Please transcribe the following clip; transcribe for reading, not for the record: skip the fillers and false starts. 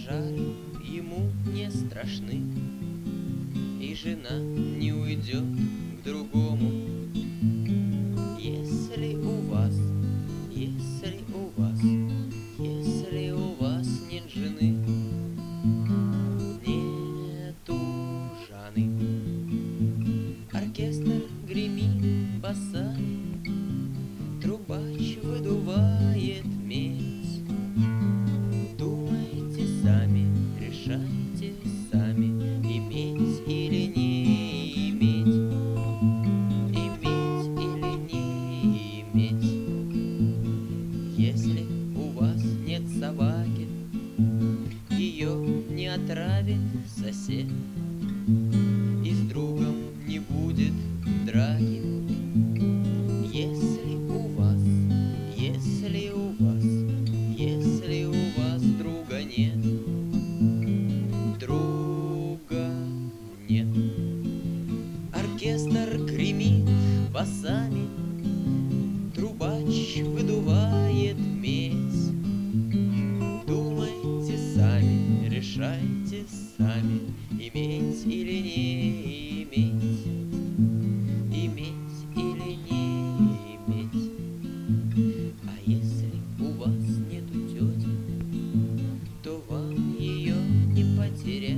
пожары ему не страшны, и жена не уйдет к другому. Если у вас, если у вас, если у вас нет жены, нету Жаны. Оркестр гремит басами, трубач выдувает медь. Думайте сами, решайте сами, иметь или не иметь, иметь или не иметь. Если у вас нет собаки, ее не отравит сосед, и с другом не будет драки. Если у вас, если у вас, если у вас друга нет, друга нет. Оркестр гремит басами, трубач выдувает медь. Думайте сами, решайте сами, иметь или не иметь, иметь или не иметь. А если у вас нету тети, то вам ее не потерять.